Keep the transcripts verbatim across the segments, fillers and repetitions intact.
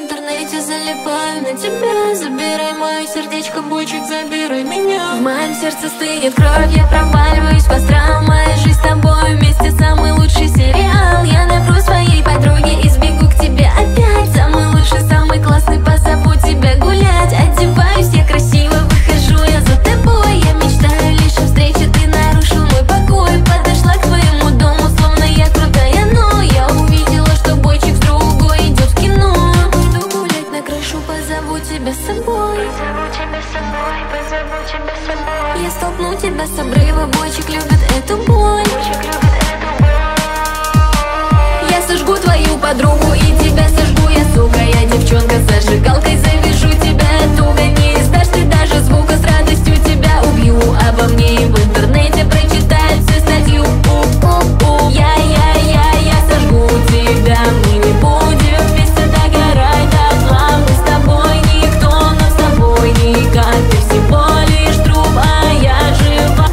интернете залипаю на тебя. Забирай мое сердечко, бойчик, забирай меня. В моем сердце стынет кровь, я проваливаюсь в астрал. Моя жизнь с тобой вместе самый лучший сериал. Я наберу своей подруге и сбегу к тебе опять. Самый лучший, самый классный, позову тебя гулять. Одеваюсь я красиво, выхожу я за тобой. Я мечтаю лишь о встрече, ты нарушил мой покой. Подошла к твоему дому, словно я крутая, но я увидела, что бойчик с другой идет в кино. Буду гулять на крышу, позову тебя с собой. Позову тебя с собой, позову тебя с собой. Я столкну тебя с обрыва, бойчик любит эту боль. Бойчик любит эту боль. Я сожгу твою подругу и тебя сожгу я, сука. Я девчонка с зажигалкой, завяжу тебя туго. Не издашь ты даже звука, с радостью тебя убью. Обо мне и в интернете прочитают всю статью. У-у-у. Я-я-я-я сожгу тебя. Мы не будем вместе догорать дотла. Мы с тобой никто, но с тобой никак. Ты всего лишь труп, а я жива.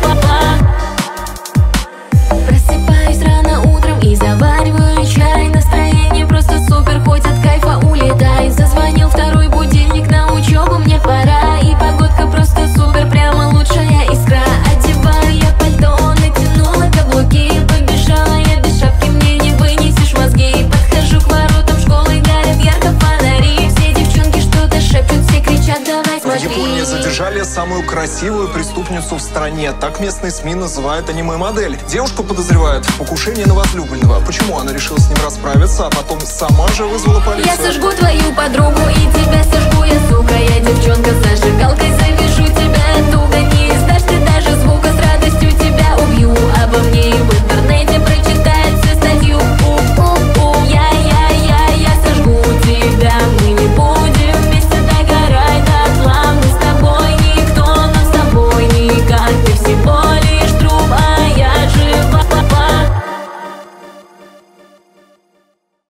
Просыпаюсь рано утром и завариваю чай. Настроение просто супер, хоть от кайфа улетай. Зазвонил второй будильник, на учебу мне пора. И погодка просто супер, прямо лучшая искра. Одеваю я пальто, натянула каблуки. Побежала я без шапки, мне не вынесешь мозги. Подхожу к воротам школы, горят ярко фонари. Все девчонки что-то шепчут, все кричат: давай В смотри. Японии задержали самую красивую преступницу в стране. Так местные СМИ называют аниме-модель. Девушку подозревают в покушении на возлюбленного. Почему она решила с ним расправиться, а потом сама же вызвала полицию? Я сожгу твою подругу и тебя сожгу я, сука. Я девчонка с зажигалкой, завяжу тебя туго. Не издашь ты даже звука, с радостью тебя убью. Обо мне и в